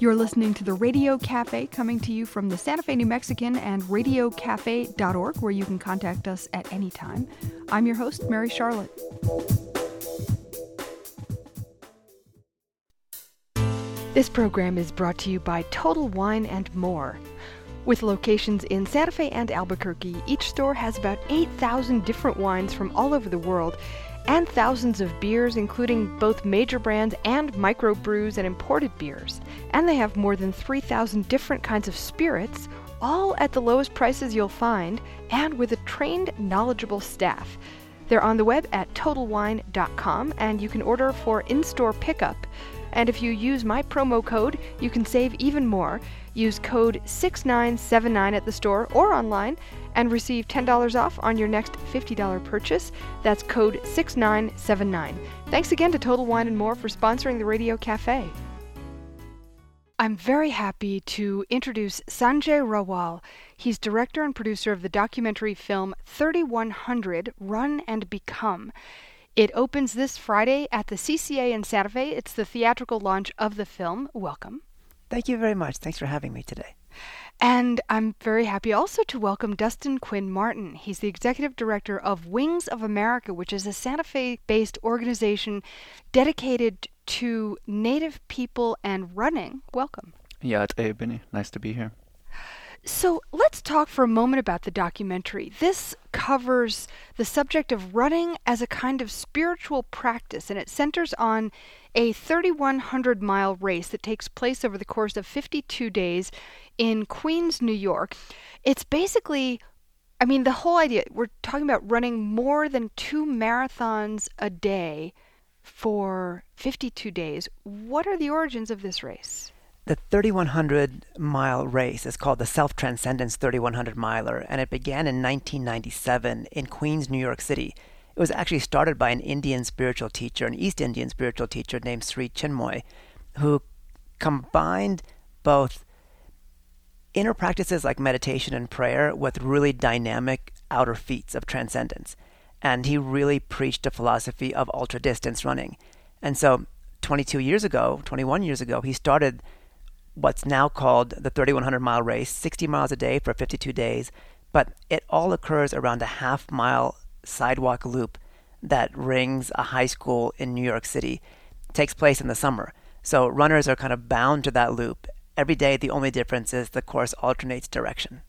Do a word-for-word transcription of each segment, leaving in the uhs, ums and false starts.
You're listening to the Radio Cafe, coming to you from the Santa Fe New Mexican and radio cafe dot org, where you can contact us at any time. I'm your host, Mary Charlotte. This program is brought to you by Total Wine and More. With locations in Santa Fe and Albuquerque, each store has about eight thousand different wines from all over the world and thousands of beers, including both major brands and microbrews and imported beers. And they have more than three thousand different kinds of spirits, all at the lowest prices you'll find, and with a trained, knowledgeable staff. They're on the web at total wine dot com, and you can order for in-store pickup. And if you use my promo code, you can save even more. Use code six nine seven nine at the store or online and receive ten dollars off on your next fifty dollars purchase. That's code six nine seven nine. Thanks again to Total Wine and More for sponsoring the Radio Cafe. I'm very happy to introduce Sanjay Rawal. He's director and producer of the documentary film thirty-one hundred, Run and Become. It opens this Friday at the C C A in Santa Fe. It's the theatrical launch of the film. Welcome. Thank you very much. Thanks for having me today. And I'm very happy also to welcome Dustin Quinn Martin. He's the executive director of Wings of America, which is a Santa Fe-based organization dedicated to Native people and running. Welcome. Yeah, it's Ebony. Nice to be here. So let's talk for a moment about the documentary. This covers the subject of running as a kind of spiritual practice, and it centers on a thirty-one hundred mile race that takes place over the course of fifty-two days in Queens, New York. It's basically, I mean, the whole idea, we're talking about running more than two marathons a day for fifty-two days. What are the origins of this race? The thirty-one hundred mile race is called the Self-Transcendence thirty-one hundred miler, and it began in nineteen ninety-seven in Queens, New York City. It was actually started by an Indian spiritual teacher, an East Indian spiritual teacher named Sri Chinmoy, who combined both inner practices like meditation and prayer with really dynamic outer feats of transcendence. And he really preached a philosophy of ultra-distance running. And so twenty-two years ago, twenty-one years ago, he started what's now called the thirty-one hundred mile race, sixty miles a day for fifty-two days, but it all occurs around a half mile sidewalk loop that rings a high school in New York City. It takes place in the summer. So runners are kind of bound to that loop. Every day, the only difference is the course alternates direction.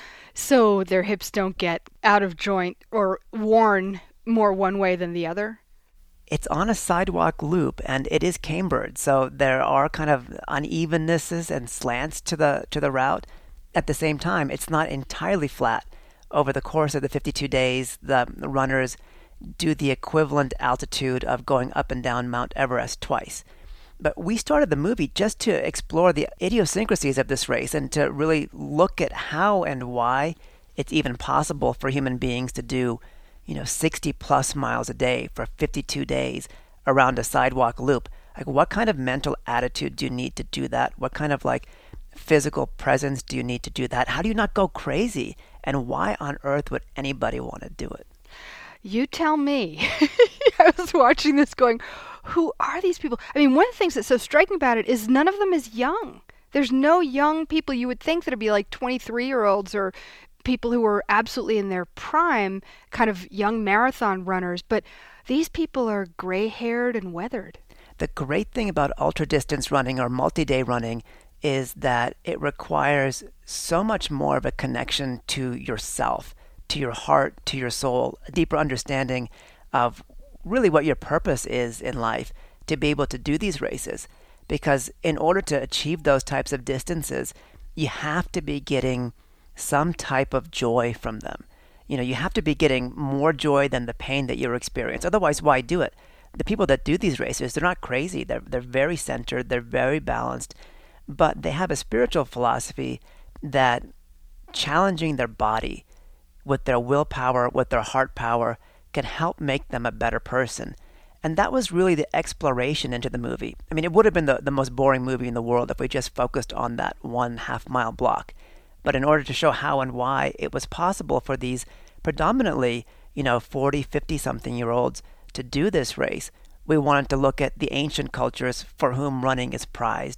So their hips don't get out of joint or worn more one way than the other? It's on a sidewalk loop, and it is cambered, so there are kind of unevennesses and slants to the to the route. At the same time, it's not entirely flat. Over the course of the fifty-two days, the runners do the equivalent altitude of going up and down Mount Everest twice. But we started the movie just to explore the idiosyncrasies of this race and to really look at how and why it's even possible for human beings to do you know, sixty plus miles a day for fifty-two days around a sidewalk loop. Like, what kind of mental attitude do you need to do that? What kind of, like, physical presence do you need to do that? How do you not go crazy? And why on earth would anybody want to do it? You tell me. I was watching this going, who are these people? I mean, one of the things that's so striking about it is none of them is young. There's no young people. You would think that it'd be like twenty-three-year-olds or people who were absolutely in their prime, kind of young marathon runners, but these people are gray-haired and weathered. The great thing about ultra-distance running or multi-day running is that it requires so much more of a connection to yourself, to your heart, to your soul, a deeper understanding of really what your purpose is in life to be able to do these races. Because in order to achieve those types of distances, you have to be getting some type of joy from them. You know, you have to be getting more joy than the pain that you're experiencing. Otherwise, why do it? The people that do these races, they're not crazy. They're they're very centered. They're very balanced. But they have a spiritual philosophy that challenging their body with their willpower, with their heart power, can help make them a better person. And that was really the exploration into the movie. I mean, it would have been the, the most boring movie in the world if we just focused on that one half mile block. But in order to show how and why it was possible for these predominantly, you know, forty, fifty-something-year-olds to do this race, we wanted to look at the ancient cultures for whom running is prized,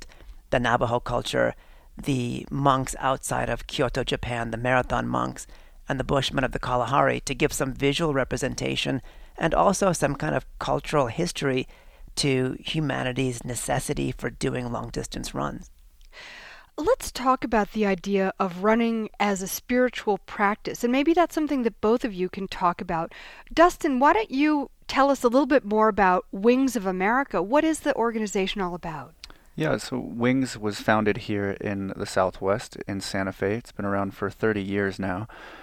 the Navajo culture, the monks outside of Kyoto, Japan, the marathon monks, and the Bushmen of the Kalahari, to give some visual representation and also some kind of cultural history to humanity's necessity for doing long-distance runs. Let's talk about the idea of running as a spiritual practice, and maybe that's something that both of you can talk about. Dustin, why don't you tell us a little bit more about Wings of America? What is the organization all about? Yeah, so Wings was founded here in the Southwest in Santa Fe. It's been around for thirty years now.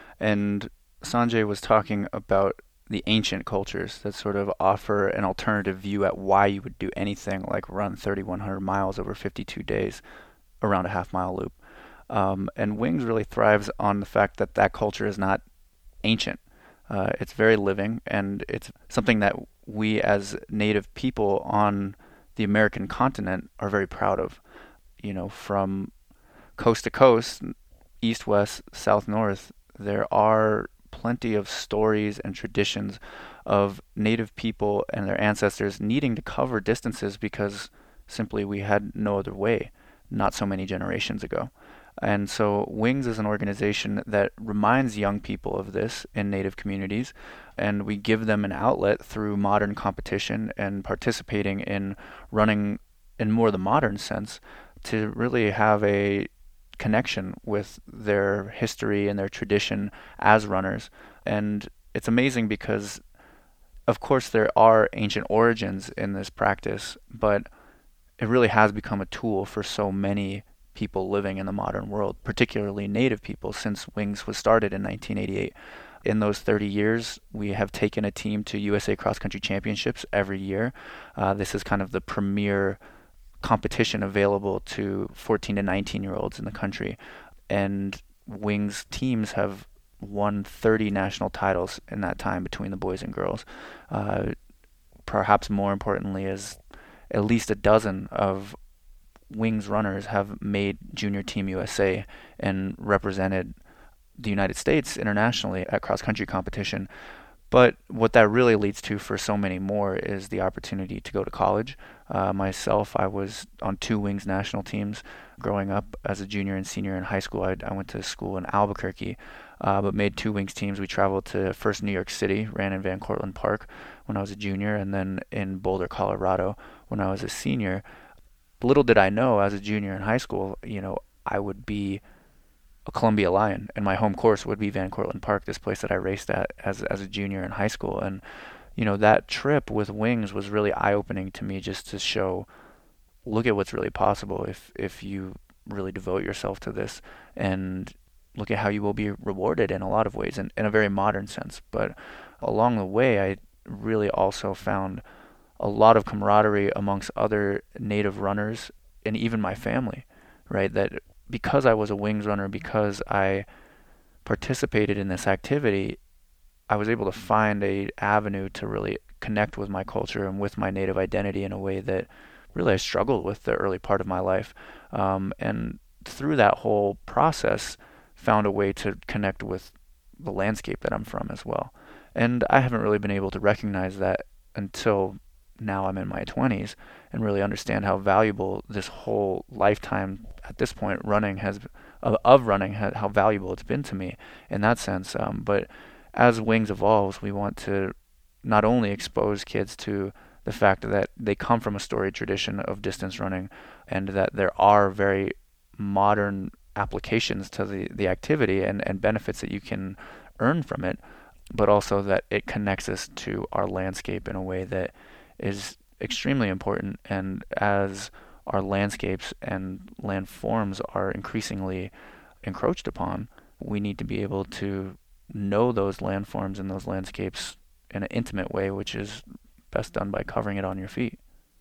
And Sanjay was talking about the ancient cultures that sort of offer an alternative view at why you would do anything like run thirty-one hundred miles over fifty-two days around a half mile loop. Um, and Wings really thrives on the fact that that culture is not ancient. Uh, it's very living, and it's something that we as native people on the American continent are very proud of. You know, from coast to coast, east, west, south, north, there are plenty of stories and traditions of native people and their ancestors needing to cover distances because simply we had no other way not so many generations ago. And so Wings is an organization that reminds young people of this in native communities, and we give them an outlet through modern competition and participating in running in more the modern sense to really have a connection with their history and their tradition as runners. And it's amazing because, of course, there are ancient origins in this practice, but it really has become a tool for so many people living in the modern world, particularly native people, since Wings was started in nineteen eighty-eight. In those thirty years, we have taken a team to U S A Cross Country Championships every year. Uh, this is kind of the premier competition available to fourteen to nineteen year olds in the country. And Wings teams have won thirty national titles in that time between the boys and girls. Uh, perhaps more importantly is at least a dozen of Wings runners have made Junior Team U S A and represented the United States internationally at cross-country competition. But what that really leads to for so many more is the opportunity to go to college. Uh, myself, I was on two Wings national teams growing up as a junior and senior in high school. I, I went to school in Albuquerque, uh, but made two Wings teams. We traveled to first New York City, ran in Van Cortlandt Park when I was a junior, and then in Boulder, Colorado when I was a senior. Little did I know as a junior in high school, you know, I would be a Columbia Lion, and my home course would be Van Cortlandt Park, this place that I raced at as as a junior in high school. And you know, that trip with Wings was really eye-opening to me, just to show, look at what's really possible if if you really devote yourself to this, and look at how you will be rewarded in a lot of ways, in, in a very modern sense. But along the way, I really also found a lot of camaraderie amongst other native runners and even my family, right? That because I was a Wings runner, because I participated in this activity, I was able to find a avenue to really connect with my culture and with my native identity in a way that really I struggled with the early part of my life. Um, and through that whole process, found a way to connect with the landscape that I'm from as well. And I haven't really been able to recognize that until now I'm in my twenties and really understand how valuable this whole lifetime at this point running has of, of running how valuable it's been to me in that sense. Um, but as Wings evolves, we want to not only expose kids to the fact that they come from a storied tradition of distance running and that there are very modern applications to the, the activity and, and benefits that you can earn from it, but also that it connects us to our landscape in a way that is extremely important. And as our landscapes and landforms are increasingly encroached upon, we need to be able to know those landforms and those landscapes in an intimate way, which is best done by covering it on your feet.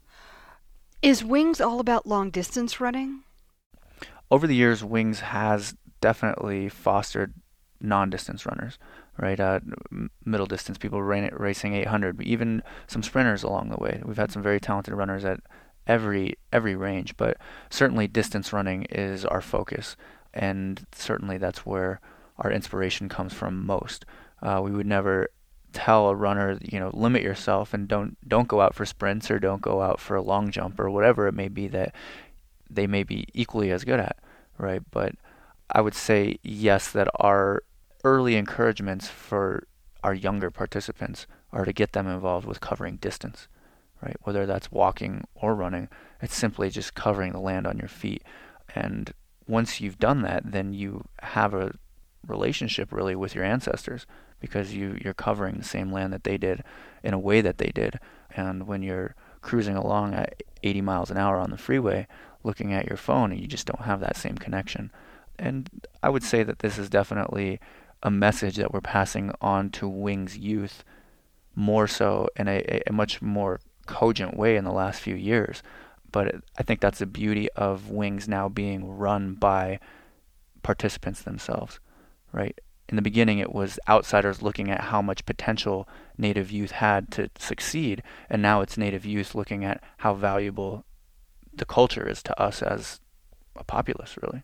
Is Wings all about long distance running? Over the years, Wings has definitely fostered non-distance runners, right? Uh, middle distance people ran it, racing eight hundred, but even some sprinters along the way. We've had some very talented runners at every every range, but certainly distance running is our focus, and certainly that's where our inspiration comes from most. Uh, we would never tell a runner, you know, limit yourself and don't don't go out for sprints or don't go out for a long jump or whatever it may be that they may be equally as good at, right? But I would say yes, that our early encouragements for our younger participants are to get them involved with covering distance, right? Whether that's walking or running, it's simply just covering the land on your feet. And once you've done that, then you have a relationship really with your ancestors, because you, you're covering the same land that they did in a way that they did. And when you're cruising along at eighty miles an hour on the freeway, looking at your phone, you just don't have that same connection. And I would say that this is definitely a message that we're passing on to Wings youth, more so in a, a much more cogent way in the last few years. But I think that's the beauty of Wings now being run by participants themselves, right? In the beginning, it was outsiders looking at how much potential Native youth had to succeed, and now it's Native youth looking at how valuable the culture is to us as a populace, really.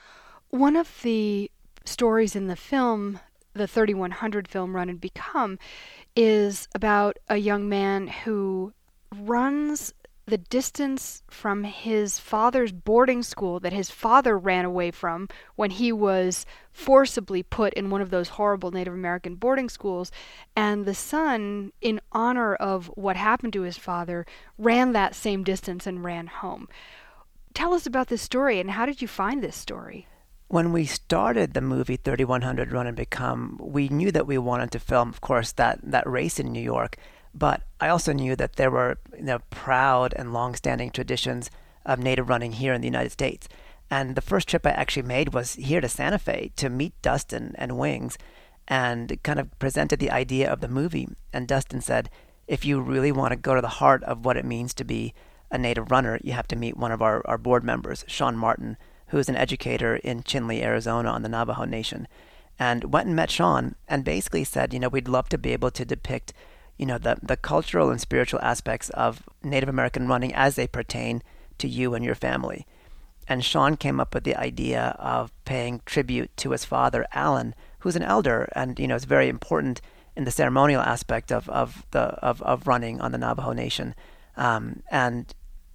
One of the stories in the film, the thirty-one hundred film Run and Become, is about a young man who runs the distance from his father's boarding school that his father ran away from when he was forcibly put in one of those horrible Native American boarding schools. And the son, in honor of what happened to his father, ran that same distance and ran home. Tell us about this story, and how did you find this story? When we started the movie thirty-one hundred Run and Become, we knew that we wanted to film, of course, that, that race in New York. But I also knew that there were, you know, proud and long-standing traditions of native running here in the United States. And the first trip I actually made was here to Santa Fe to meet Dustin and Wings, and kind of presented the idea of the movie. And Dustin said, if you really want to go to the heart of what it means to be a native runner, you have to meet one of our, our board members, Sean Martin, who is an educator in Chinle, Arizona on the Navajo Nation. And went and met Sean and basically said, you know, we'd love to be able to depict you know, the, the cultural and spiritual aspects of Native American running as they pertain to you and your family. And Sean came up with the idea of paying tribute to his father, Alan, who's an elder, and, you know, is very important in the ceremonial aspect of, of the of, of running on the Navajo Nation. Um, and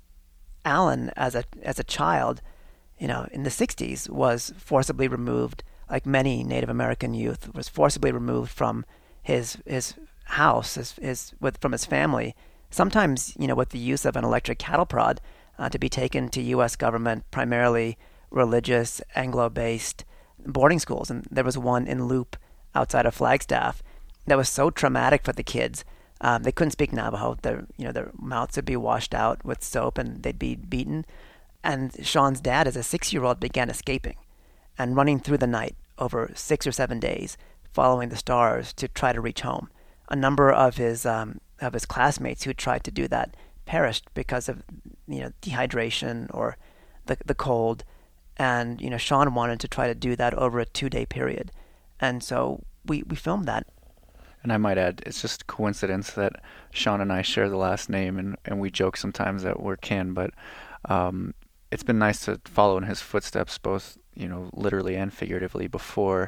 Alan, as a as a child, you know, in the sixties, was forcibly removed, like many Native American youth, was forcibly removed from his his house his, his, with, from his family, sometimes, you know, with the use of an electric cattle prod uh, to be taken to U S government, primarily religious, Anglo-based boarding schools. And there was one in Loop outside of Flagstaff that was so traumatic for the kids. Um, they couldn't speak Navajo. Their, you know, their mouths would be washed out with soap and they'd be beaten. And Sean's dad, as a six-year-old, began escaping and running through the night over six or seven days, following the stars to try to reach home. A number of his um, of his classmates who tried to do that perished because of, you know, dehydration or the the cold, and, you know, Sean wanted to try to do that over a two-day period, and so we, we filmed that. And I might add, it's just coincidence that Sean and I share the last name, and, and we joke sometimes that we're kin, but um, it's been nice to follow in his footsteps, both, you know, literally and figuratively. Before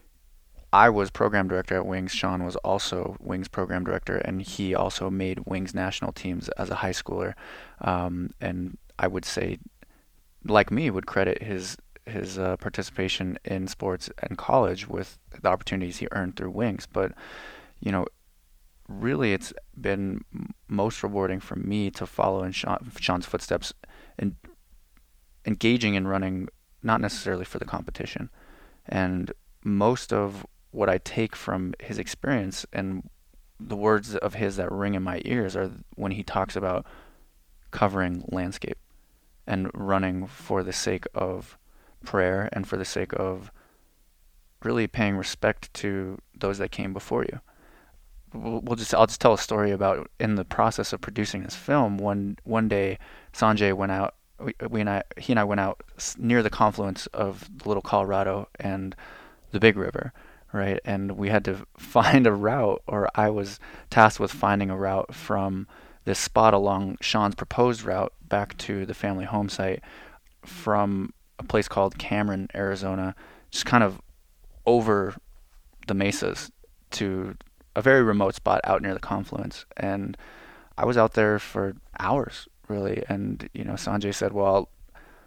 I was program director at Wings, Sean was also Wings program director, and he also made Wings national teams as a high schooler. Um, and I would say, like me, would credit his his uh, participation in sports in college with the opportunities he earned through Wings. But, you know, really it's been most rewarding for me to follow in Sean, Sean's footsteps and engaging in running, not necessarily for the competition. And most of what I take from his experience and the words of his that ring in my ears are when he talks about covering landscape and running for the sake of prayer and for the sake of really paying respect to those that came before you. We'll just I'll just tell a story about, in the process of producing this film, one one day Sanjay went out we, we and I he and I went out near the confluence of the Little Colorado and the Big River, right? And we had to find a route, or I was tasked with finding a route from this spot along Sean's proposed route back to the family home site from a place called Cameron, Arizona, just kind of over the mesas to a very remote spot out near the confluence. And I was out there for hours, really. And, you know, Sanjay said, well,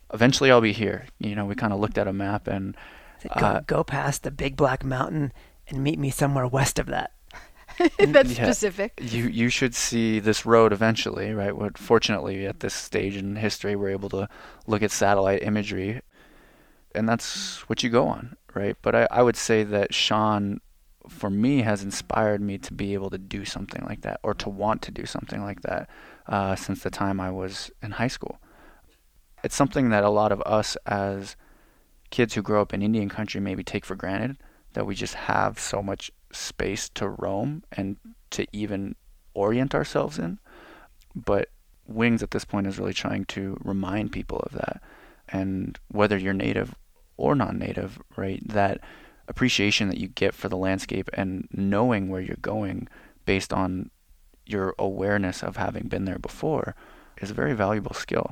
eventually I'll be here. You know, we kind of looked at a map and go, uh, go past the big black mountain and meet me somewhere west of that. That's yeah, specific. You you should see this road eventually, right? What fortunately at this stage in history we're able to look at satellite imagery, and that's what you go on, right? But I, I would say that Sean, for me, has inspired me to be able to do something like that, or to want to do something like that, uh, since the time I was in high school. It's something that a lot of us as kids who grow up in Indian country maybe take for granted, that we just have so much space to roam and to even orient ourselves in. But Wings at this point is really trying to remind people of that. And whether you're native or non-native, right, that appreciation that you get for the landscape and knowing where you're going based on your awareness of having been there before is a very valuable skill.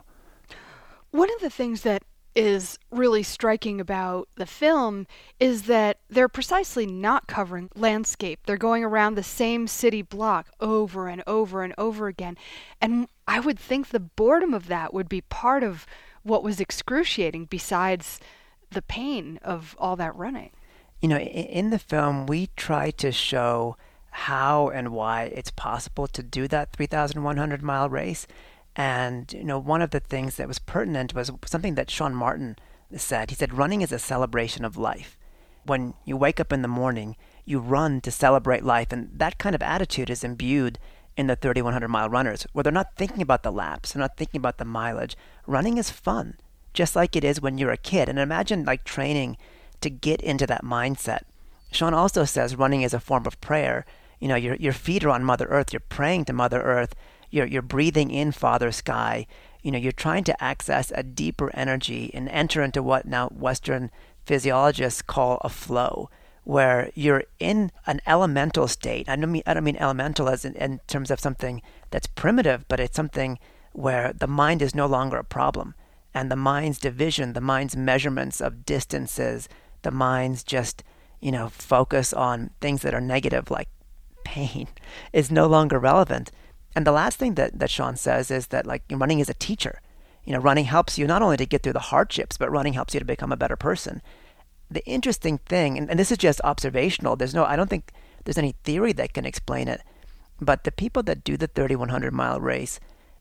One of the things that is really striking about the film is that they're precisely not covering landscape. They're going around the same city block over and over and over again. And I would think the boredom of that would be part of what was excruciating, besides the pain of all that running. You know, in the film, we try to show how and why it's possible to do that three thousand one hundred mile race. And, you know, one of the things that was pertinent was something that Sean Martin said. He said, running is a celebration of life. When you wake up in the morning, you run to celebrate life. And that kind of attitude is imbued in the thirty-one hundred mile runners, where they're not thinking about the laps, they're not thinking about the mileage. Running is fun, just like it is when you're a kid. And imagine like training to get into that mindset. Sean also says running is a form of prayer. You know, your your feet are on Mother Earth. You're praying to Mother Earth. You're you're breathing in Father Sky. You know, you're trying to access a deeper energy and enter into what now Western physiologists call a flow, where you're in an elemental state. I don't mean I don't mean elemental as in, in terms of something that's primitive, but it's something where the mind is no longer a problem, and the mind's division, the mind's measurements of distances, the mind's just, you know, focus on things that are negative like pain is no longer relevant. And the last thing that, that Sean says is that like running is a teacher. You know, running helps you not only to get through the hardships, but running helps you to become a better person. The interesting thing, and, and this is just observational, there's no, I don't think there's any theory that can explain it, but the people that do the thirty-one hundred mile race,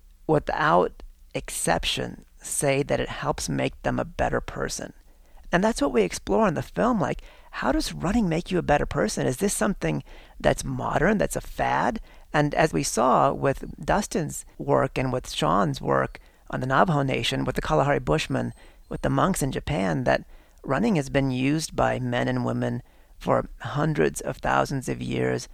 without exception, say that it helps make them a better person. And that's what we explore in the film. Like, how does running make you a better person? Is this something that's modern, that's a fad? And as we saw with Dustin's work and with Sean's work on the Navajo Nation, with the Kalahari Bushmen, with the monks in Japan, that running has been used by men and women for hundreds of thousands of years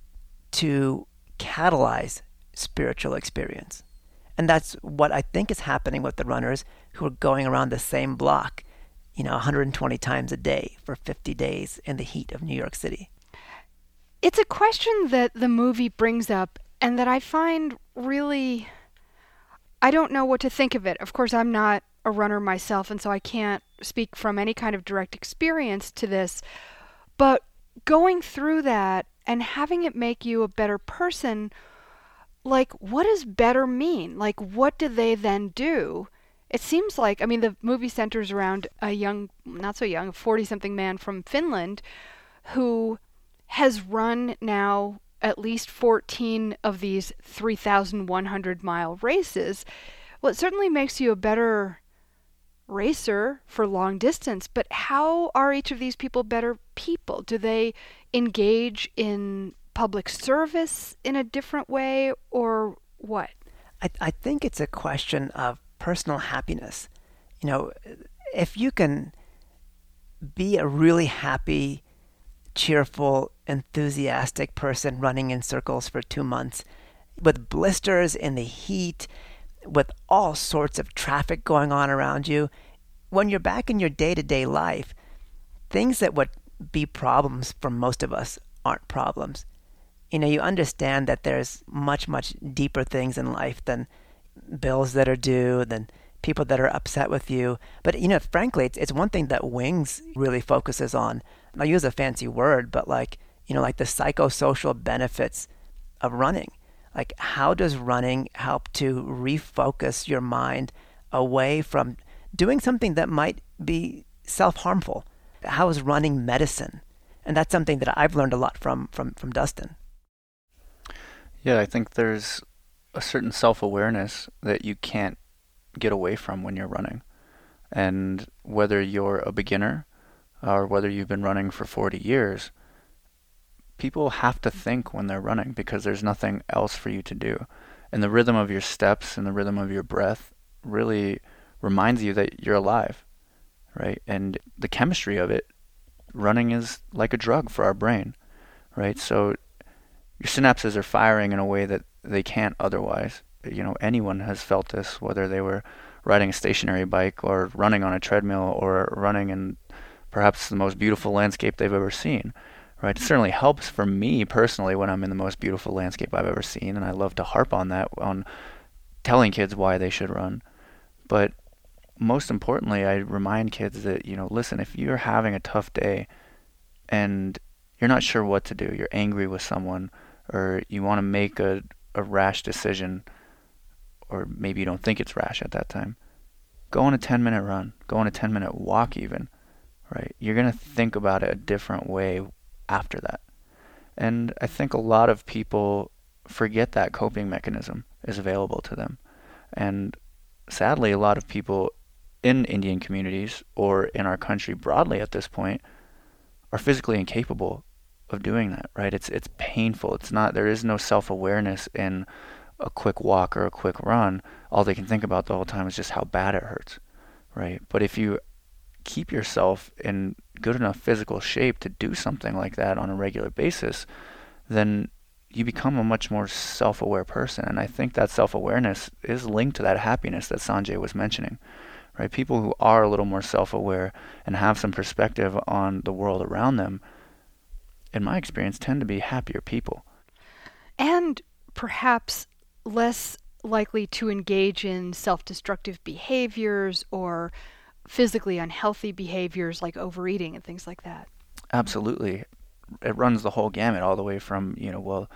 to catalyze spiritual experience. And that's what I think is happening with the runners who are going around the same block, you know, one hundred twenty times a day for fifty days in the heat of New York City. It's a question that the movie brings up and that I find really, I don't know what to think of it. Of course, I'm not a runner myself, and so I can't speak from any kind of direct experience to this. But going through that and having it make you a better person, like, what does better mean? Like, what do they then do? It seems like, I mean, the movie centers around a young, not so young, forty-something man from Finland who has run now at least fourteen of these three thousand one hundred mile races. Well, it certainly makes you a better racer for long distance, but how are each of these people better people? Do they engage in public service in a different way, or what? I, I think it's a question of personal happiness. You know, if you can be a really happy, cheerful, enthusiastic person running in circles for two months with blisters in the heat, with all sorts of traffic going on around you, when you're back in your day-to-day life, things that would be problems for most of us aren't problems. You know, you understand that there's much, much deeper things in life than bills that are due, than people that are upset with you. But, you know, frankly, it's, it's one thing that Wings really focuses on. I'll use a fancy word, but like, you know, like the psychosocial benefits of running. Like, how does running help to refocus your mind away from doing something that might be self-harmful. How is running medicine? And that's something that I've learned a lot from, from, from Dustin. Yeah, I think there's a certain self-awareness that you can't get away from when you're running. And whether you're a beginner or whether you've been running for forty years, people have to think when they're running because there's nothing else for you to do. And the rhythm of your steps and the rhythm of your breath really reminds you that you're alive, right? And the chemistry of it, running is like a drug for our brain, right? So your synapses are firing in a way that they can't otherwise. You know, anyone has felt this, whether they were riding a stationary bike or running on a treadmill or running in perhaps the most beautiful landscape they've ever seen, right? It certainly helps for me personally when I'm in the most beautiful landscape I've ever seen, and I love to harp on that, on telling kids why they should run. But most importantly, I remind kids that, you know, listen, if you're having a tough day and you're not sure what to do, you're angry with someone, or you want to make a, a rash decision, or maybe you don't think it's rash at that time, go on a ten minute run, go on a ten minute walk even, right? You're going to think about it a different way after that. And I think a lot of people forget that coping mechanism is available to them. And sadly, a lot of people in Indian communities or in our country broadly at this point are physically incapable of doing that, right? It's it's painful. It's not, there is no self-awareness in a quick walk or a quick run. All they can think about the whole time is just how bad it hurts, right? But if you keep yourself in good enough physical shape to do something like that on a regular basis, then you become a much more self-aware person. And I think that self-awareness is linked to that happiness that Sanjay was mentioning, right? People who are a little more self-aware and have some perspective on the world around them, in my experience, tend to be happier people. And perhaps less likely to engage in self-destructive behaviors or physically unhealthy behaviors like overeating and things like that. Absolutely. It runs the whole gamut, all the way from, you know, well,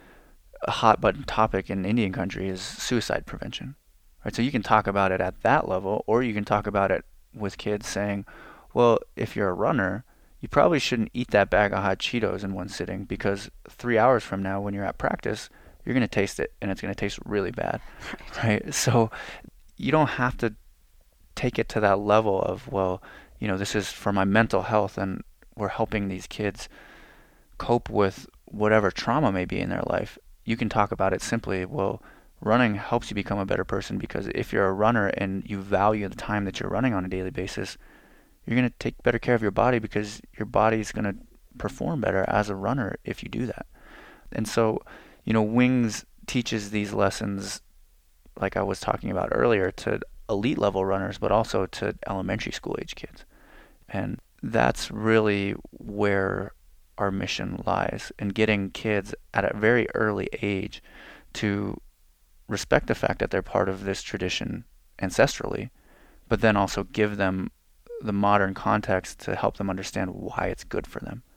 a hot button topic in Indian country is suicide prevention, right? So you can talk about it at that level, or you can talk about it with kids saying, well, if you're a runner, you probably shouldn't eat that bag of hot Cheetos in one sitting, because three hours from now when you're at practice, you're going to taste it and it's going to taste really bad, right. right? So you don't have to take it to that level of, well, you know, this is for my mental health and we're helping these kids cope with whatever trauma may be in their life. You can talk about it simply, well, running helps you become a better person, because if you're a runner and you value the time that you're running on a daily basis, you're going to take better care of your body, because your body is going to perform better as a runner if you do that. And so, you know, Wings teaches these lessons, like I was talking about earlier, to elite level runners, but also to elementary school age kids. And that's really where our mission lies, in getting kids at a very early age to respect the fact that they're part of this tradition ancestrally, but then also give them the modern context to help them understand why it's good for them.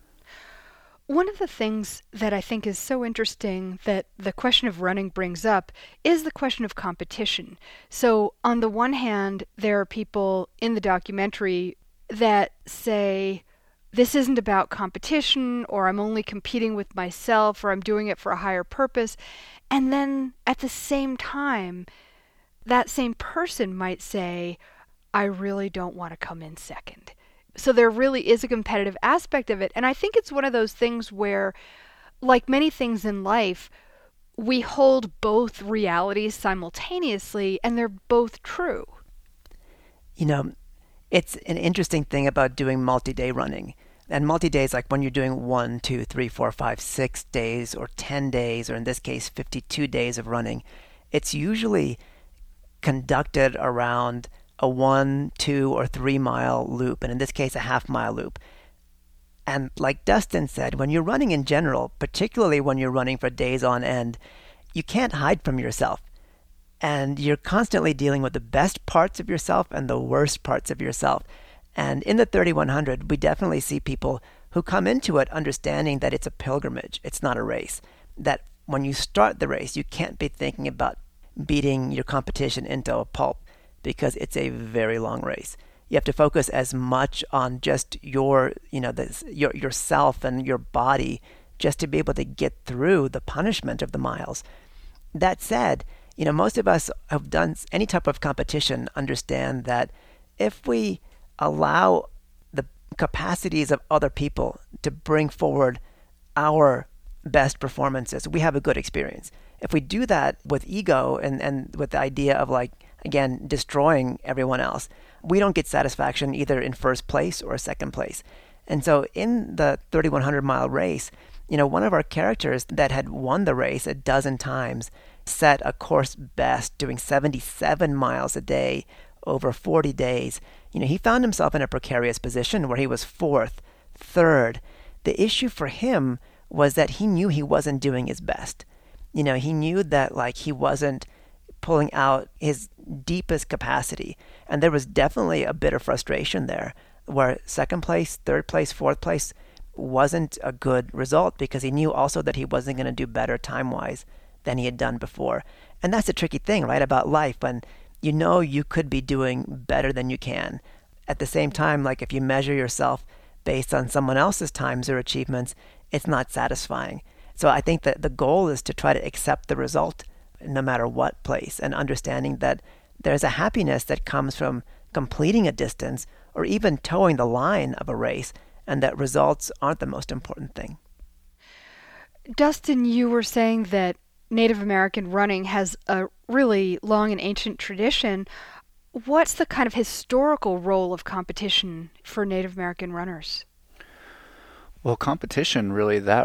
One of the things that I think is so interesting that the question of running brings up is the question of competition. So on the one hand, there are people in the documentary that say, this isn't about competition, or I'm only competing with myself, or I'm doing it for a higher purpose. And then at the same time, that same person might say, I really don't want to come in second. So there really is a competitive aspect of it. And I think it's one of those things where, like many things in life, we hold both realities simultaneously, and they're both true. You know, it's an interesting thing about doing multi-day running. And multi-day is like when you're doing one, two, three, four, five, six days, or ten days, or in this case, fifty-two days of running. It's usually conducted around a one, two, or three mile loop, and in this case, a half mile loop. And like Dustin said, when you're running in general, particularly when you're running for days on end, you can't hide from yourself. And you're constantly dealing with the best parts of yourself and the worst parts of yourself. And in the thirty-one hundred, we definitely see people who come into it understanding that it's a pilgrimage, it's not a race. That when you start the race, you can't be thinking about beating your competition into a pulp, because it's a very long race. You have to focus as much on just your, you know, this, your yourself and your body just to be able to get through the punishment of the miles. That said, you know, most of us have done any type of competition understand that if we allow the capacities of other people to bring forward our best performances, we have a good experience. If we do that with ego and, and with the idea of like, again, destroying everyone else, we don't get satisfaction either in first place or second place. And so in the thirty-one hundred mile race, you know, one of our characters that had won the race a dozen times set a course best doing seventy-seven miles a day over forty days. You know, he found himself in a precarious position where he was fourth, third. The issue for him was that he knew he wasn't doing his best. You know, he knew that like he wasn't pulling out his deepest capacity. And there was definitely a bit of frustration there where second place, third place, fourth place wasn't a good result because he knew also that he wasn't going to do better time-wise than he had done before. And that's a tricky thing, right, about life when you know you could be doing better than you can. At the same time, like if you measure yourself based on someone else's times or achievements, it's not satisfying. So I think that the goal is to try to accept the result no matter what place, and understanding that there's a happiness that comes from completing a distance or even towing the line of a race, and that results aren't the most important thing. Dustin, you were saying that Native American running has a really long and ancient tradition. What's the kind of historical role of competition for Native American runners? Well, competition really, that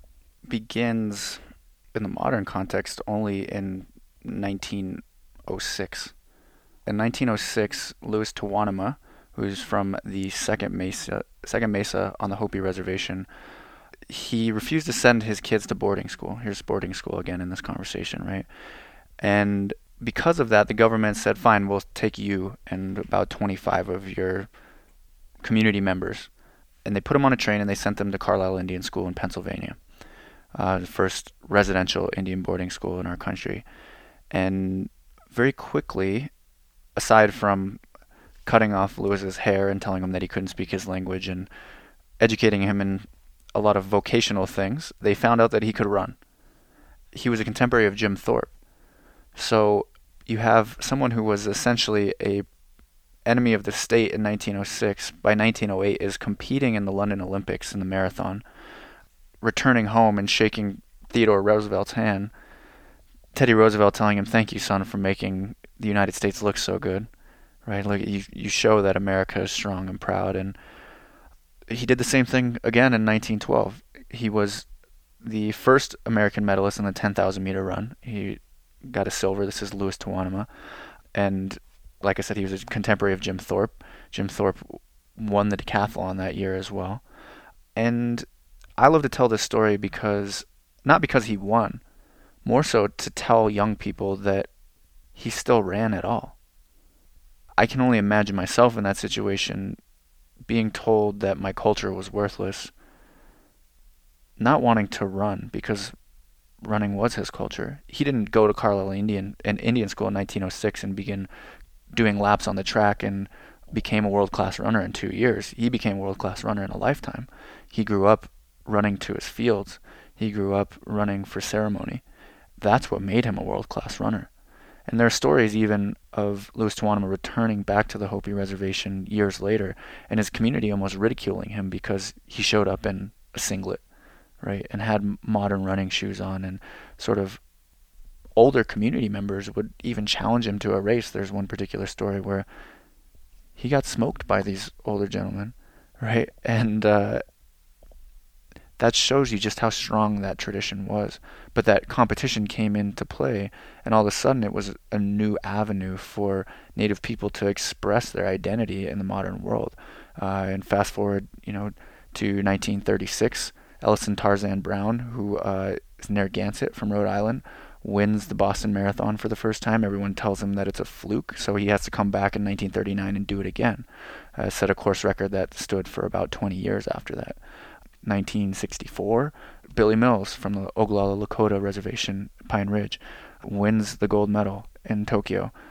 begins in the modern context only in nineteen oh six. In nineteen oh six, Louis Tawanama, who's from the Second Mesa, Second Mesa on the Hopi Reservation, he refused to send his kids to boarding school. Here's boarding school again in this conversation, right? And because of that, the government said, fine, we'll take you and about twenty-five of your community members. And they put them on a train and they sent them to Carlisle Indian School in Pennsylvania, uh, the first residential Indian boarding school in our country. And very quickly, aside from cutting off Louis's hair and telling him that he couldn't speak his language and educating him in a lot of vocational things, they found out that he could run. He was a contemporary of Jim Thorpe. So you have someone who was essentially a enemy of the state in nineteen oh six, by nineteen oh eight is competing in the London Olympics in the marathon, returning home and shaking Theodore Roosevelt's hand, Teddy Roosevelt telling him, thank you, son, for making the United States look so good, right? Like you, you show that America is strong and proud. And he did the same thing again in nineteen twelve. He was the first American medalist in the ten thousand meter run. He got a silver. This is Louis Tawanama. And like I said, he was a contemporary of Jim Thorpe. Jim Thorpe won the decathlon that year as well. And I love to tell this story because, not because he won, more so to tell young people that he still ran at all. I can only imagine myself in that situation being told that my culture was worthless, not wanting to run because running was his culture. He didn't go to Carlisle Indian and Indian School in nineteen oh six and begin doing laps on the track and became a world-class runner in two years. He became a world-class runner in a lifetime. He grew up running to his fields. He grew up running for ceremony. That's what made him a world-class runner. And there are stories even of Louis Tawanama returning back to the Hopi Reservation years later and his community almost ridiculing him because he showed up in a singlet, right, and had modern running shoes on, and sort of older community members would even challenge him to a race. There's one particular story where he got smoked by these older gentlemen, right? And uh, that shows you just how strong that tradition was. But that competition came into play, and all of a sudden it was a new avenue for Native people to express their identity in the modern world. Uh, and fast forward, you know, to nineteen thirty-six, Ellison Tarzan Brown, who uh, is Narragansett from Rhode Island, wins the Boston Marathon for the first time. Everyone tells him that it's a fluke, so he has to come back in nineteen thirty-nine and do it again. Uh, set a course record that stood for about twenty years after that. nineteen sixty-four, Billy Mills from the Oglala Lakota Reservation, Pine Ridge, wins the gold medal in Tokyo.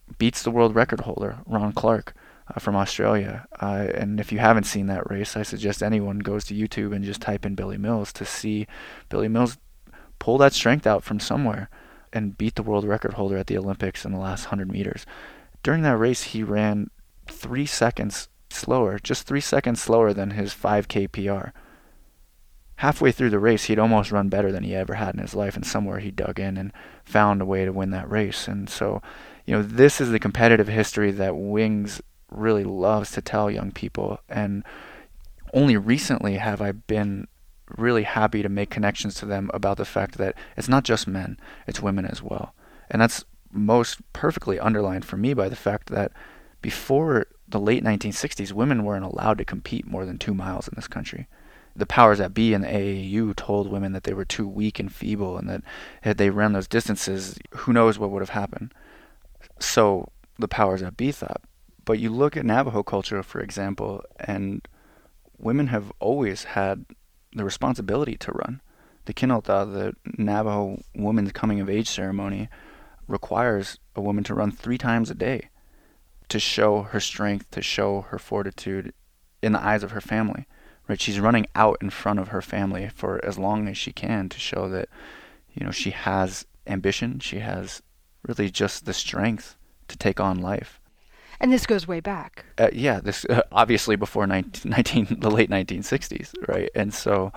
beats the world record holder, Ron Clark, uh, from Australia. Uh, and if you haven't seen that race, I suggest anyone goes to YouTube and just type in Billy Mills to see Billy Mills pull that strength out from somewhere and beat the world record holder at the Olympics in the last one hundred meters. During that race, he ran three seconds slower, just three seconds slower than his five K P R. Halfway through the race, he'd almost run better than he ever had in his life, and somewhere he dug in and found a way to win that race. And so, you know, this is the competitive history that Wings really loves to tell young people. And only recently have I been really happy to make connections to them about the fact that it's not just men, it's women as well. And that's most perfectly underlined for me by the fact that before the late nineteen sixties, women weren't allowed to compete more than two miles in this country. The powers that be in the A A U told women that they were too weak and feeble, and that had they ran those distances, who knows what would have happened. So the powers that be thought. But you look at Navajo culture, for example, and women have always had the responsibility to run. The Kinotha, the Navajo woman's coming of age ceremony, requires a woman to run three times a day to show her strength, to show her fortitude in the eyes of her family. Right? She's running out in front of her family for as long as she can to show that, you know, she has ambition, she has really just the strength to take on life. And this goes way back. Uh, yeah, this uh, obviously before nineteen, nineteen, the late nineteen sixties, right? And so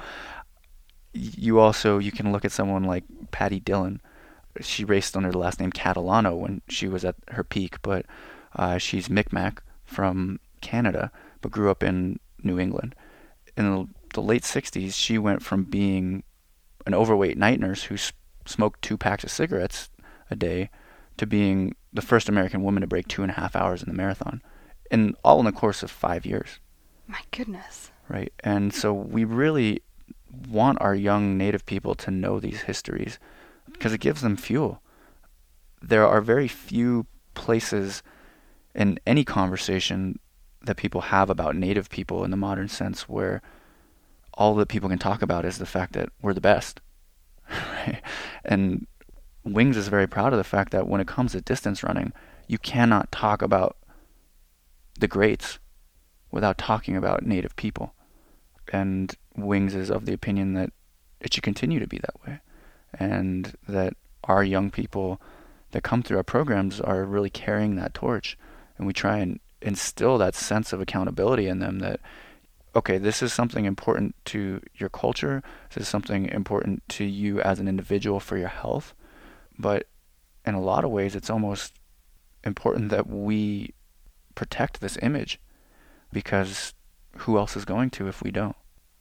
you also, you can look at someone like Patty Dillon. She raced under the last name Catalano when she was at her peak, but uh, she's Micmac from Canada, but grew up in New England. In the late sixties, she went from being an overweight night nurse who sp- smoked two packs of cigarettes a day to being the first American woman to break two and a half hours in the marathon, and all in the course of five years. My goodness. Right. And so we really want our young Native people to know these histories because it gives them fuel. There are very few places in any conversation that people have about Native people in the modern sense where all that people can talk about is the fact that we're the best. Right? And Wings is very proud of the fact that when it comes to distance running, you cannot talk about the greats without talking about Native people. And Wings is of the opinion that it should continue to be that way, and that our young people that come through our programs are really carrying that torch, and we try and instill that sense of accountability in them that, okay, this is something important to your culture, this is something important to you as an individual for your health, but in a lot of ways it's almost important that we protect this image, because who else is going to if we don't?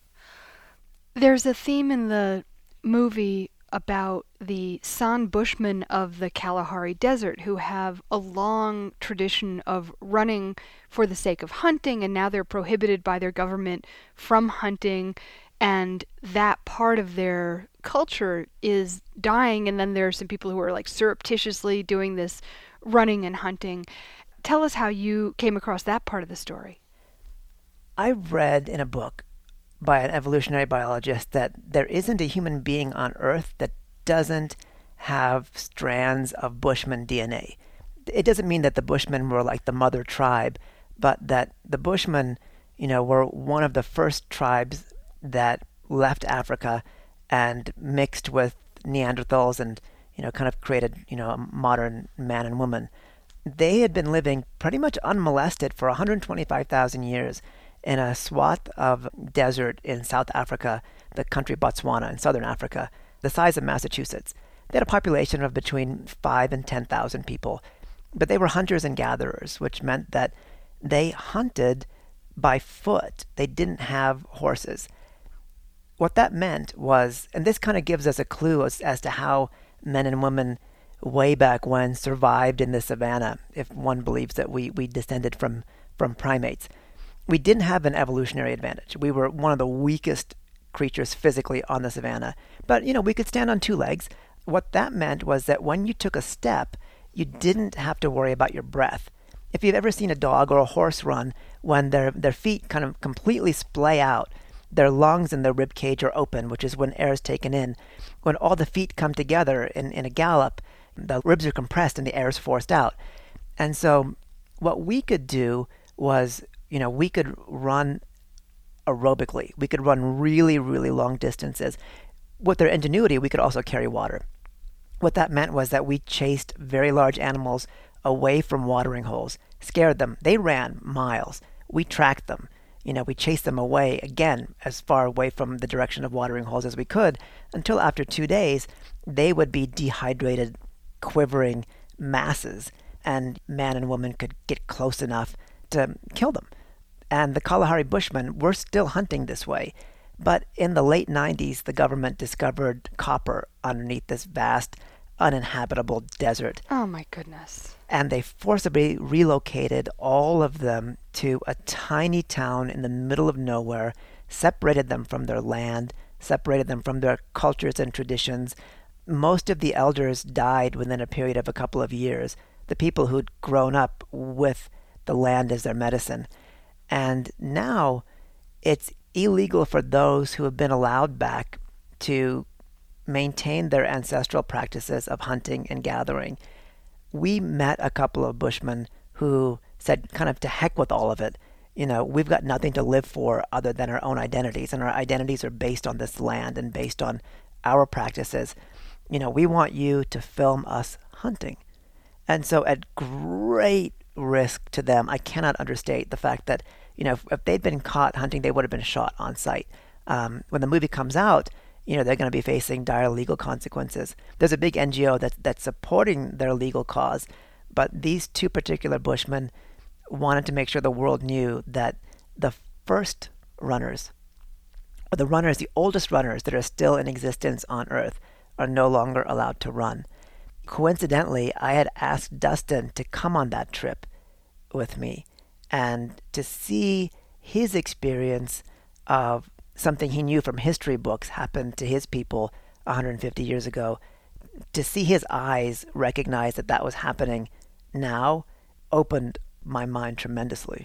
There's a theme in the movie about the San Bushmen of the Kalahari Desert who have a long tradition of running for the sake of hunting, and now they're prohibited by their government from hunting, and that part of their culture is dying, and then there are some people who are like surreptitiously doing this running and hunting. Tell us how you came across that part of the story. I read in a book by an evolutionary biologist that there isn't a human being on Earth that doesn't have strands of Bushman D N A. It doesn't mean that the Bushmen were like the mother tribe, but that the Bushmen, you know, were one of the first tribes that left Africa and mixed with Neanderthals and, you know, kind of created, you know, a modern man and woman. They had been living pretty much unmolested for one hundred twenty-five thousand years in a swath of desert in South Africa, the country Botswana in southern Africa, the size of Massachusetts. They had a population of between five and ten thousand people, but they were hunters and gatherers, which meant that they hunted by foot. They didn't have horses. What that meant was, and this kind of gives us a clue as, as to how men and women way back when survived in the savannah, if one believes that we, we descended from, from primates. We didn't have an evolutionary advantage. We were one of the weakest creatures physically on the savannah. But, you know, we could stand on two legs. What that meant was that when you took a step, you didn't have to worry about your breath. If you've ever seen a dog or a horse run, when their their feet kind of completely splay out, their lungs and their rib cage are open, which is when air is taken in. When all the feet come together in, in a gallop, the ribs are compressed and the air is forced out. And so what we could do was, you know, we could run aerobically. We could run really, really long distances. With their ingenuity, we could also carry water. What that meant was that we chased very large animals away from watering holes, scared them. They ran miles. We tracked them. You know, we chased them away, again, as far away from the direction of watering holes as we could, until after two days, they would be dehydrated, quivering masses, and man and woman could get close enough to kill them. And the Kalahari Bushmen were still hunting this way. But in the late nineties, the government discovered copper underneath this vast, uninhabitable desert. Oh my goodness. And they forcibly relocated all of them to a tiny town in the middle of nowhere, separated them from their land, separated them from their cultures and traditions. Most of the elders died within a period of a couple of years, the people who'd grown up with the land as their medicine. And now it's illegal for those who have been allowed back to maintain their ancestral practices of hunting and gathering. We met a couple of Bushmen who said, kind of, to heck with all of it. You know, we've got nothing to live for other than our own identities, and our identities are based on this land and based on our practices. You know, we want you to film us hunting. And so at great risk to them, I cannot understate the fact that, you know, if, if they'd been caught hunting, they would have been shot on sight. Um, when the movie comes out, you know, they're going to be facing dire legal consequences. There's a big N G O that, that's supporting their legal cause, but these two particular Bushmen wanted to make sure the world knew that the first runners, or the runners, the oldest runners that are still in existence on Earth, are no longer allowed to run. Coincidentally, I had asked Dustin to come on that trip with me and to see his experience of something he knew from history books happened to his people one hundred fifty years ago. To see his eyes recognize that that was happening now opened my mind tremendously.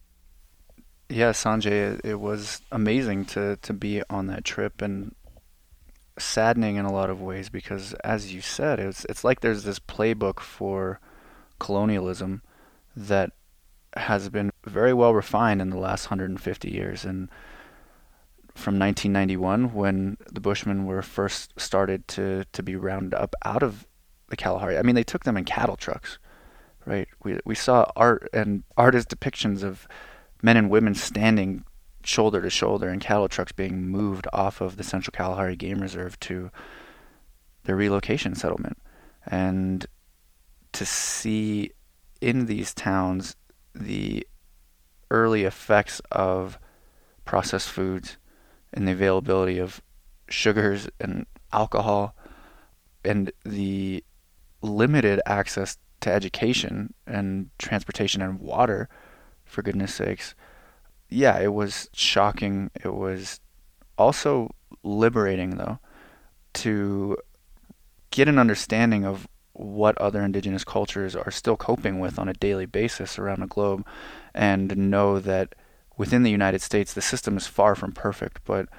Yeah, Sanjay, it, it was amazing to, to be on that trip, and saddening in a lot of ways, because as you said, it's it's like there's this playbook for colonialism that has been very well refined in the last one hundred fifty years. And from nineteen ninety-one, when the Bushmen were first started to, to be rounded up out of the Kalahari, I mean, they took them in cattle trucks, right? We we saw art and artist depictions of men and women standing shoulder to shoulder in cattle trucks being moved off of the Central Kalahari Game Reserve to their relocation settlement. And to see in these towns the early effects of processed foods and the availability of sugars and alcohol and the limited access to education and transportation and water, for goodness sakes. Yeah, it was shocking. It was also liberating, though, to get an understanding of what other indigenous cultures are still coping with on a daily basis around the globe, and know that within the United States, the system is far from perfect, but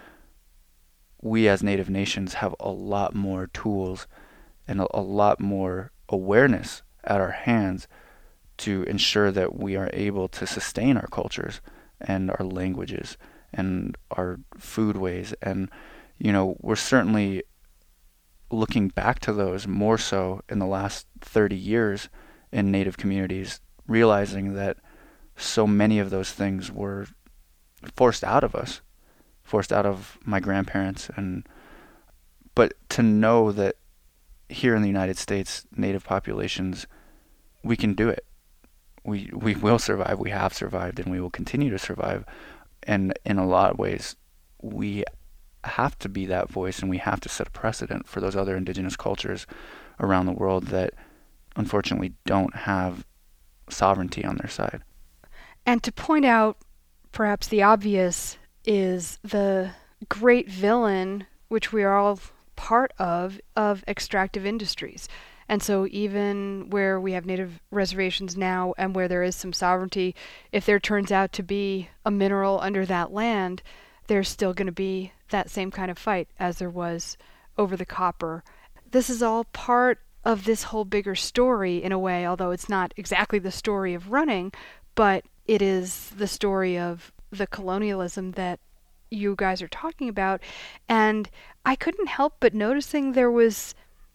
we as Native nations have a lot more tools and a, a lot more awareness at our hands to ensure that we are able to sustain our cultures and our languages and our foodways. And, you know, we're certainly looking back to those more so in the last thirty years in Native communities, realizing that so many of those things were forced out of us, forced out of my grandparents. And but to know that here in the United States, Native populations, we can do it. We we will survive. We have survived, and we will continue to survive. And in a lot of ways, we have to be that voice, and we have to set a precedent for those other indigenous cultures around the world that unfortunately don't have sovereignty on their side. And to point out perhaps the obvious is the great villain, which we are all part of, of extractive industries. And so even where we have native reservations now and where there is some sovereignty, if there turns out to be a mineral under that land, there's still going to be that same kind of fight as there was over the copper. This is all part of this whole bigger story in a way, although it's not exactly the story of running, but it is the story of the colonialism that you guys are talking about. And I couldn't help but noticing there was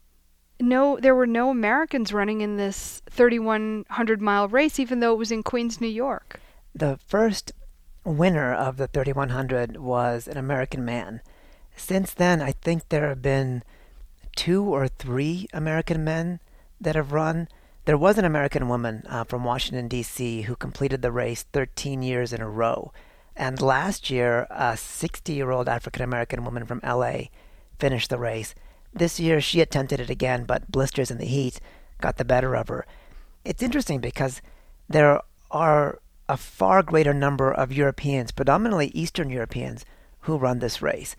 no there were no Americans running in this thirty-one hundred mile race, even though it was in Queens, New York. The first winner of the thirty-one hundred was an American man. Since then, I think there have been two or three American men that have run. There was an American woman uh, from Washington, D C who completed the race thirteen years in a row. And last year, a sixty-year-old African-American woman from L A finished the race. This year, she attempted it again, but blisters in the heat got the better of her. It's interesting because there are a far greater number of Europeans, predominantly Eastern Europeans, who run this race.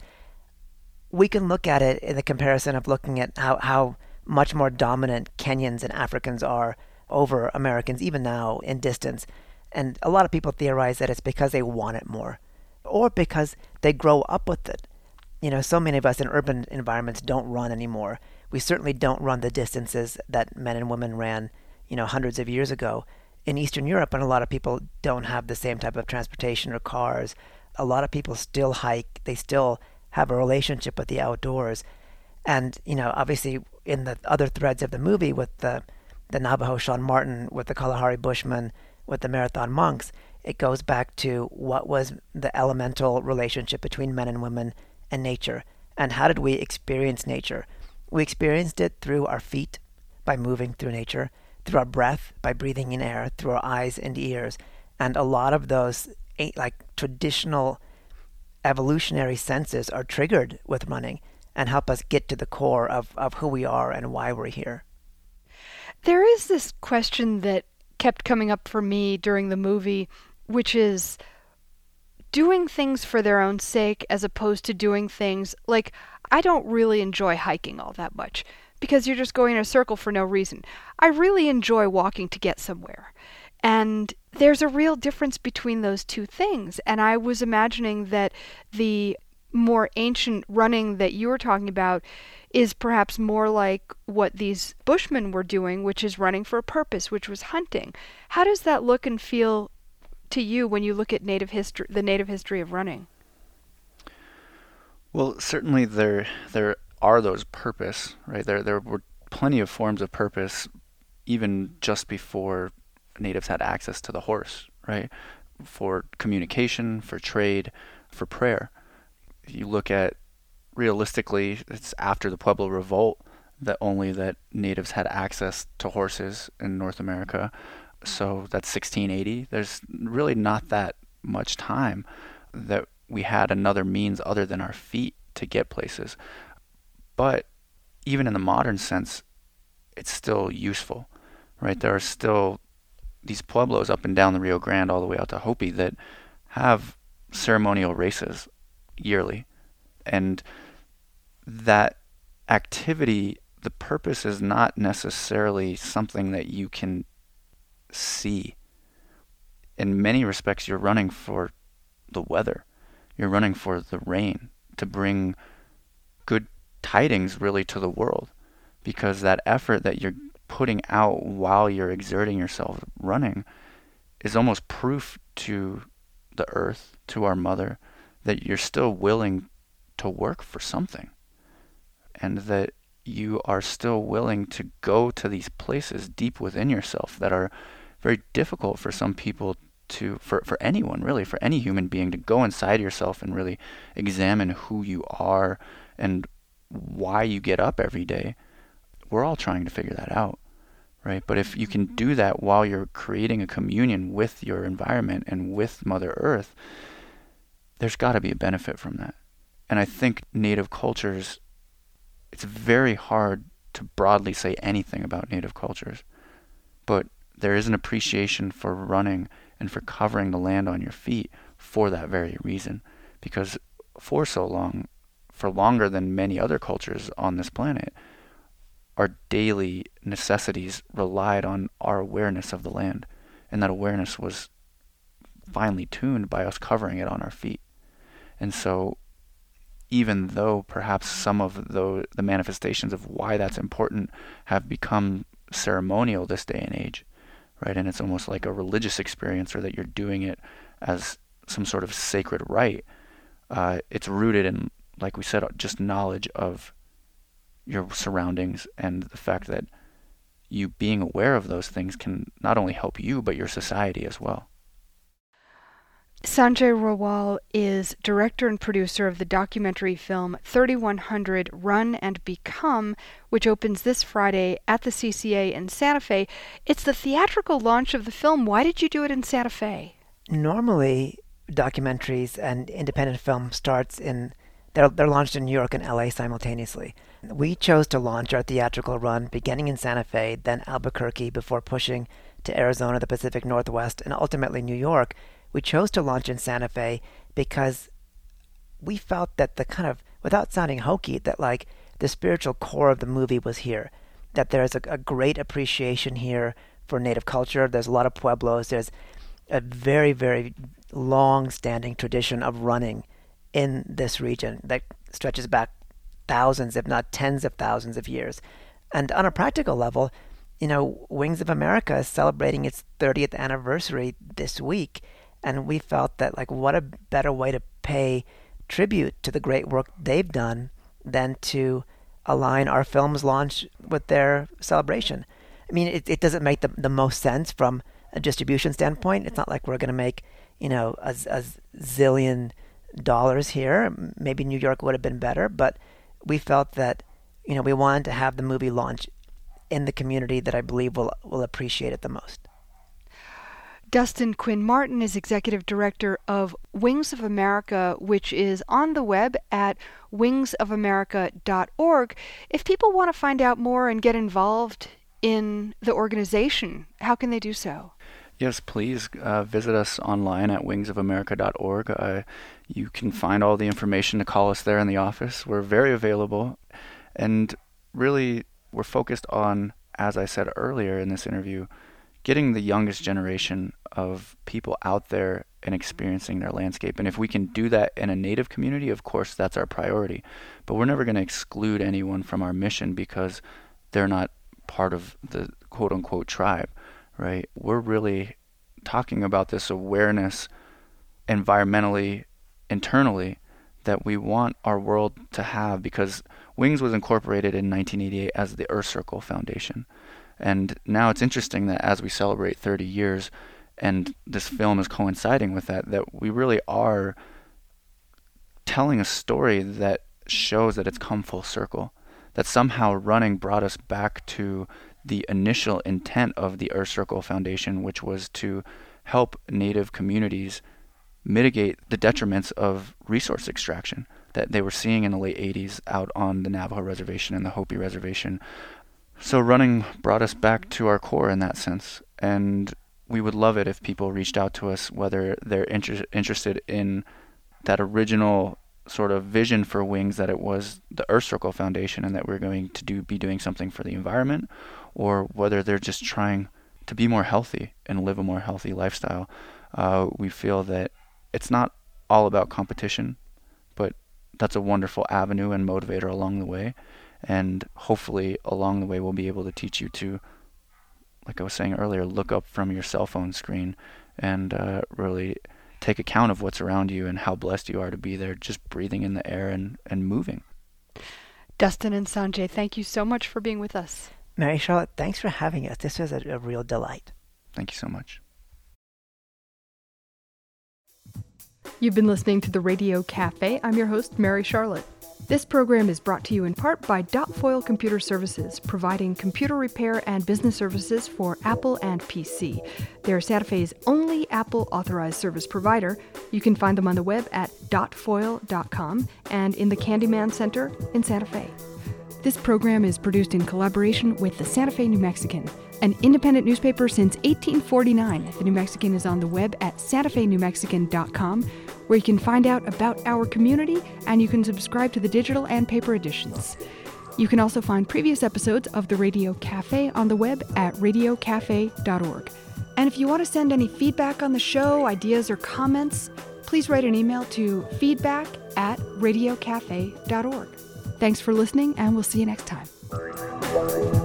We can look at it in the comparison of looking at how, how much more dominant Kenyans and Africans are over Americans, even now, in distance. And a lot of people theorize that it's because they want it more, or because they grow up with it. You know, so many of us in urban environments don't run anymore. We certainly don't run the distances that men and women ran, you know, hundreds of years ago. In Eastern Europe, and a lot of people don't have the same type of transportation or cars. A lot of people still hike. They still have a relationship with the outdoors. And, you know, obviously in the other threads of the movie with the, the Navajo Sean Martin, with the Kalahari Bushmen, with the Marathon monks, it goes back to what was the elemental relationship between men and women and nature. And how did we experience nature? We experienced it through our feet, by moving through nature, through our breath, by breathing in air, through our eyes and ears. And a lot of those like traditional evolutionary senses are triggered with running and help us get to the core of, of who we are and why we're here. There is this question that kept coming up for me during the movie, which is doing things for their own sake as opposed to doing things like, I don't really enjoy hiking all that much because you're just going in a circle for no reason. I really enjoy walking to get somewhere. And there's a real difference between those two things. And I was imagining that the more ancient running that you were talking about is perhaps more like what these Bushmen were doing, which is running for a purpose, which was hunting. How does that look and feel to you when you look at native history, the native history of running? Well, certainly there there are those purpose, right? There there were plenty of forms of purpose even just before natives had access to the horse, right? For communication, for trade, for prayer. You look at, realistically, it's after the Pueblo Revolt that only that natives had access to horses in North America. So that's sixteen eighty. There's really not that much time that we had another means other than our feet to get places. But even in the modern sense, it's still useful, right? There are still these pueblos up and down the Rio Grande all the way out to Hopi that have ceremonial races yearly. And that activity, the purpose is not necessarily something that you can see. In many respects, you're running for the weather. You're running for the rain to bring good tidings really to the world, because that effort that you're putting out while you're exerting yourself running is almost proof to the earth, to our mother, that you're still willing to work for something, and that you are still willing to go to these places deep within yourself that are very difficult for some people to, for, for anyone really, for any human being to go inside yourself and really examine who you are and why you get up every day. We're all trying to figure that out, right? But if you can do that while you're creating a communion with your environment and with Mother Earth, there's got to be a benefit from that. And I think native cultures, it's very hard to broadly say anything about native cultures, but there is an appreciation for running and for covering the land on your feet for that very reason. Because for so long, for longer than many other cultures on this planet, our daily necessities relied on our awareness of the land. And that awareness was finely tuned by us covering it on our feet. And so even though perhaps some of the, the manifestations of why that's important have become ceremonial this day and age, right? And it's almost like a religious experience, or that you're doing it as some sort of sacred rite. Uh, it's rooted in, like we said, just knowledge of your surroundings, and the fact that you being aware of those things can not only help you, but your society as well. Sanjay Rawal is director and producer of the documentary film thirty-one hundred Run and Become, which opens this Friday at the C C A in Santa Fe. It's the theatrical launch of the film. Why did you do it in Santa Fe? Normally, documentaries and independent film starts in, they're, they're launched in New York and L A simultaneously. We chose to launch our theatrical run beginning in Santa Fe, then Albuquerque, before pushing to Arizona, the Pacific Northwest, and ultimately New York. We chose to launch in Santa Fe because we felt that the kind of, without sounding hokey, that like the spiritual core of the movie was here. That there's a, a great appreciation here for Native culture. There's a lot of pueblos. There's a very, very long-standing tradition of running in this region that stretches back thousands, if not tens of thousands of years. And on a practical level, you know, Wings of America is celebrating its thirtieth anniversary this week. And we felt that, like, what a better way to pay tribute to the great work they've done than to align our film's launch with their celebration. I mean, it, it doesn't make the, the most sense from a distribution standpoint. It's not like we're going to make, you know, a, a zillion dollars here. Maybe New York would have been better, but we felt that, you know, we wanted to have the movie launch in the community that I believe will will appreciate it the most. Dustin Quinn Martin is executive director of Wings of America, which is on the web at wings of america dot org. If people want to find out more and get involved in the organization, how can they do so? Yes, please uh, visit us online at wings of america dot org. Uh, you can find all the information to call us there in the office. We're very available, and really we're focused on, as I said earlier in this interview, getting the youngest generation of people out there and experiencing their landscape. And if we can do that in a Native community, of course, that's our priority. But we're never going to exclude anyone from our mission because they're not part of the quote-unquote tribe, right? We're really talking about this awareness environmentally, internally, that we want our world to have, because Wings was incorporated in nineteen eighty-eight as the Earth Circle Foundation. And now it's interesting that as we celebrate thirty years, and this film is coinciding with that, that we really are telling a story that shows that it's come full circle, that somehow running brought us back to the initial intent of the Earth Circle Foundation, which was to help Native communities mitigate the detriments of resource extraction that they were seeing in the late eighties out on the Navajo Reservation and the Hopi Reservation. So running brought us back to our core in that sense, and we would love it if people reached out to us, whether they're inter- interested in that original sort of vision for Wings, that it was the Earth Circle Foundation and that we're going to do be doing something for the environment, or whether they're just trying to be more healthy and live a more healthy lifestyle. Uh, we feel that it's not all about competition, but that's a wonderful avenue and motivator along the way. And hopefully along the way we'll be able to teach you to, like I was saying earlier, look up from your cell phone screen and uh, really take account of what's around you and how blessed you are to be there, just breathing in the air and, and moving. Dustin and Sanjay, thank you so much for being with us. Mary Charlotte, thanks for having us. This was a, a real delight. Thank you so much. You've been listening to the Radio Cafe. I'm your host, Mary Charlotte. This program is brought to you in part by Dot Foil Computer Services, providing computer repair and business services for Apple and P C. They're Santa Fe's only Apple authorized service provider. You can find them on the web at dot foil dot com and in the Candyman Center in Santa Fe. This program is produced in collaboration with the Santa Fe New Mexican, an independent newspaper since eighteen forty-nine. The New Mexican is on the web at santa fe new mexican dot com, where you can find out about our community and you can subscribe to the digital and paper editions. You can also find previous episodes of the Radio Cafe on the web at radio cafe dot org. And if you want to send any feedback on the show, ideas or comments, please write an email to feedback at radiocafe dot org. Thanks for listening, and we'll see you next time.